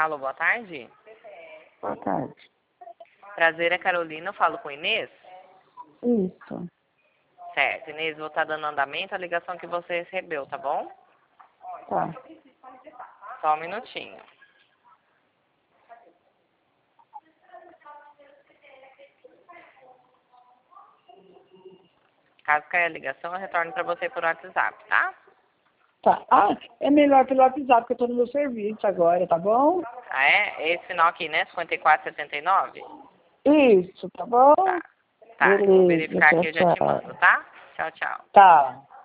Alô, boa tarde. Boa tarde. Prazer, é Carolina. Eu falo com Inês? Isso. Certo. Inês, vou estar dando andamento à ligação que você recebeu, tá bom? Tá. Só um minutinho. Caso caia a ligação, eu retorno para você por WhatsApp, tá? Tá. Ah, é melhor pelo WhatsApp, porque eu tô no meu serviço agora, tá bom? Ah, é? Esse final aqui, né? 5479? Isso, tá bom? Tá. Tá, eu vou Beleza, verificar tchau, aqui e eu já te tchau. mando, tá? Tchau, tchau. Tá.